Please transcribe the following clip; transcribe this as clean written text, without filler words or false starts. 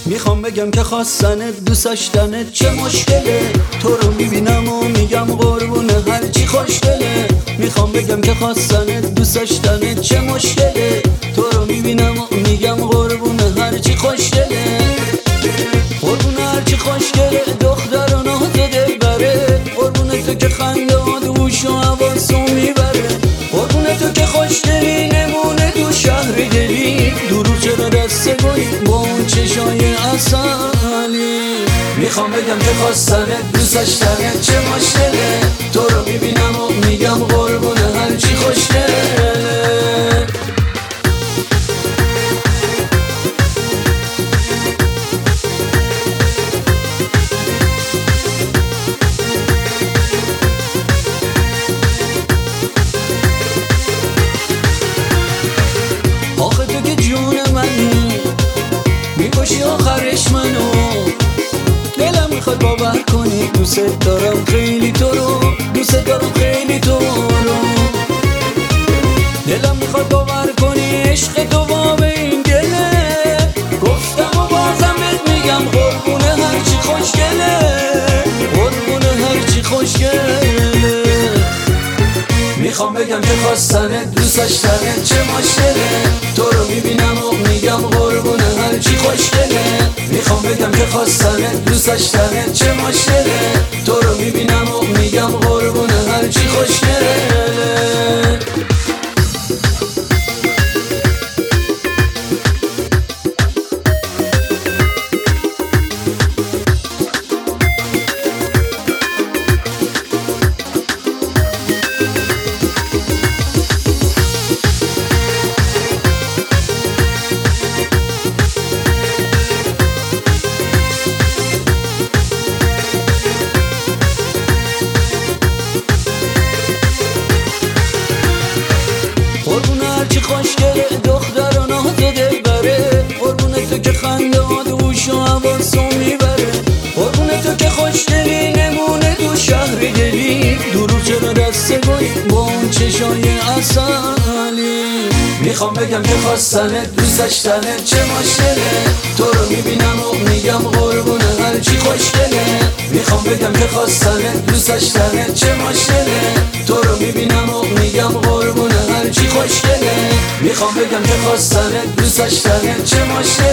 میخوام بگم که خواستنت دوست داشتنت چه مشکله. تو رو میبینم و میگم قربونه هرچی خوشگله. میخوام بگم که خواستنت دوست داشتنت چه مشکله. تو رو میبینم و میگم قربونه هرچی خوشگله. قربونه هرچی خوشگله دختر و ناز دلبره. قربونه تو که خنده ها دوش و حواسو میبره. قربونه تو که خوشگلی نمونه تو شهر دلی. درو چرا دست گلی با اون چشای اصلی. میخوام بگم که خواستنت دوست داشتنت چه مشکله. تو رو میبینم و میگم قربونه هرچی خوشگله. آخه تو که جون منی میکشی آخرش منو. دلم میخواد باور کنی دوست دارم خیلی تو رو. دوست دارم خیلی تو رو. دلم میخواد باور کنی عشق تو باب این گله. گفتم و بازم بهت میگم قربونه هرچی خوشگله. قربونه هرچی خوشگله. میخوام بگم که خواستنت دوست داشتنت چه مشکله. تو رو میبینم و میگم قربونه هرچی خوشگله. میخوام بگم که خواستنت دوست داشتنت چه مشکله. تو رو میبینم و میگم قربونه هرچی خوشگله. قربونه هرچی خوشگله دختر و ناز دلبره. قربونه تو که خنده ها دوش و حواسو میبره. قربونه تو که خوشگلی نمونه تو شهر دلی. درو چرا دست گلی با اون چشای اصلی. میخوام بگم که خواستنت دوست داشتنت چه مشکله. تو رو میبینم و میگم قربونه هرچی خوشگله. میخوام بگم که خواستنت دوست داشتنت چه مشکله. تو رو میبینم و میگم قربونه هرچی خوشگله. میخوام بگم که خواستنت دوست داشتنت چه مشکله.